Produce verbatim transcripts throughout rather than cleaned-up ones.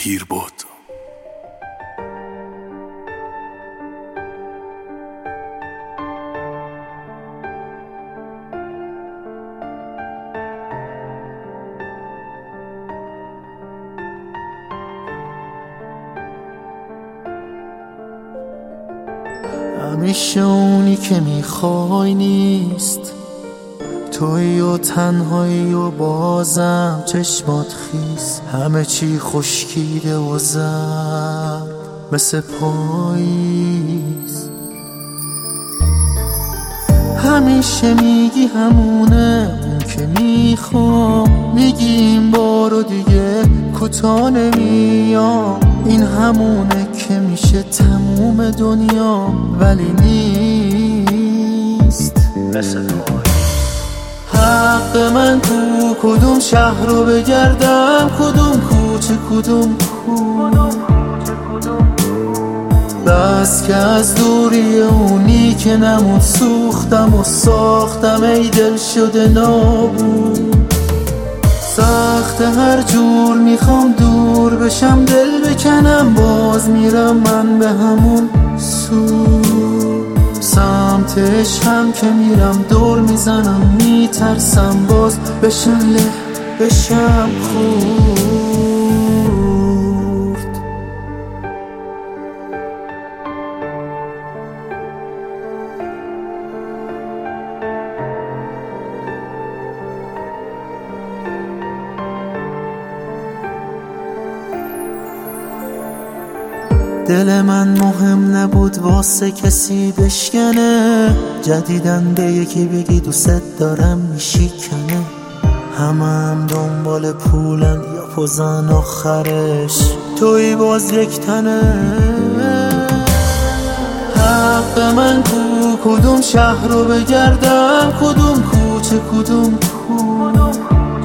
پیر بود. همیشه اونی که میخوای نیست، توی و تنهایی و بازم چشمات خیس، همه چی خشکیده و زرد مثل پاییز. همیشه میگی همونه اون که میخوام، میگی این بارو دیگه کوتاه نمیام، این همونه که میشه تموم دنیا ولی نیست مثل حق من تو کدوم شهر رو بگردم، کدوم کوچه کدوم کوچه، بس که از دوری اونی که نمون سوختم و ساختم ای دل شده نابود. سخت هر جور میخوام دور بشم دل بکنم، باز میرم من به همون سو، سمت عشقم که میرم دور میزنم، میترسم باز بشم له بشم خورد. دل من مهم نبود واسه کسی بشکنه، جدیدن به یکی بگی دوست دارم میشکنه، همه هم دنبال پولن یا پوزن آخرش توی باز یک تنه. حق من کو کدوم شهر رو بگردم، کدوم کوچه کدوم کوچه،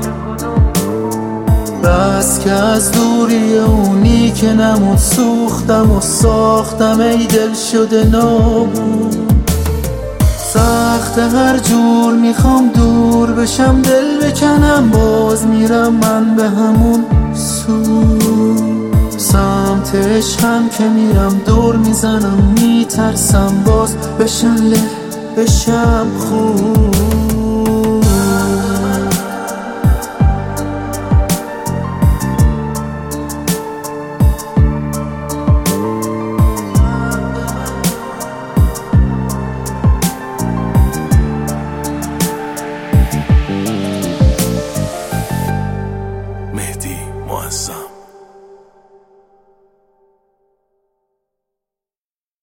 بس که از دوری اونی که نمون سوختم و ساختم ای دل شده نابود. سخت هر جور میخوام دور بشم دل بکنم، باز میرم من به همون سو، سمت عشقم که میرم دور میزنم، میترسم باز بشم له بشم خود.